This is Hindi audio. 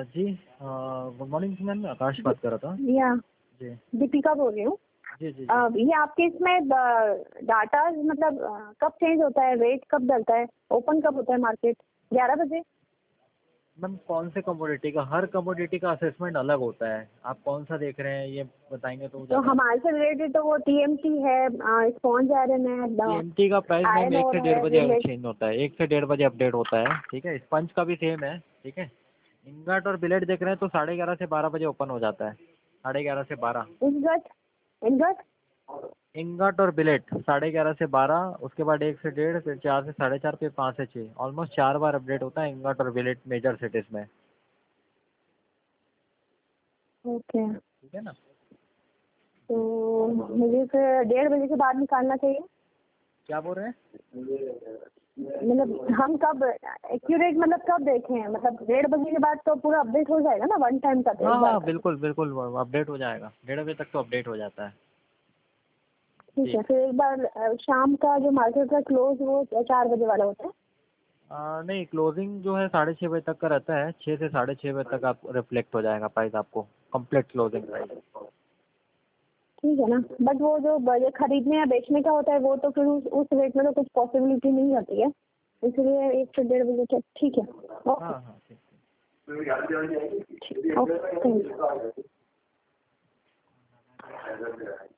जी गुड मॉर्निंग मैम, मैं आकाश बात कर रहा था। या जी दीपिका बोल रही हूँ। जी जी ये आपके इसमें डाटा मतलब कब चेंज होता है, रेट कब डलता है, ओपन कब होता है मार्केट? 11 बजे। मैम कौन से कमोडिटी का? हर कमोडिटी का असेसमेंट अलग होता है। आप कौन सा देख रहे हैं ये बताएंगे तो तो ज़्यादा। हमारे से रिलेटेड तो वो टीएमटी है, स्पॉन्ज आयरन है, टीएमटी का प्राइस मैम आयरन 1 और से है 1.5 बजे चेंज होता है, 1 से 1.5 बजे अपडेट होता है। ठीक है, स्पंज का भी सेम है। ठीक है, इंगट और बिलेट देख रहे हैं तो 11:30 से 12 बजे ओपन हो जाता है। 11:30 से 12। इंगट। इंगट इंगट और बिलेट 11:30 से 12, उसके बाद 1 से 1.5, फिर 4 से 4:30, फिर 5 से 6। ऑलमोस्ट 4 बार अपडेट होता है इंगट और बिलेट मेजर सिटीज में। ओके। ठीक है ना। तो मुझे फिर 1:30 बजे के बाद निकालना चाहिए। क्या बोल रहे हैं? मतलब हम कब एक्यूरेट, मतलब कब देखें? मतलब 1:30 बजे के बाद तो पूरा अपडेट हो जाएगा ना, वन टाइम का तो एक हाँ बार हाँ का। बिल्कुल बिल्कुल, अपडेट हो जाएगा। 1:30 बजे तक तो अपडेट हो जाता है। ठीक है, फिर एक बार शाम का जो मार्केट का क्लोज वो 4 बजे वाला होता है। नहीं, क्लोजिंग जो है 6:30 बजे तक का रहता है। 6 से 6:30 बजे तक आप रिफ्लेक्ट हो जाएगा प्राइस आपको, कंप्लीट क्लोजिंग प्राइस। ठीक है ना, बट वो जो ये खरीदने या बेचने का होता है वो तो फिर उस रेट में तो कुछ पॉसिबिलिटी नहीं होती है, इसलिए 1 से 1:30 बजे तक। ठीक है, ओके। हाँ हाँ ठीक ओके, थैंक यू।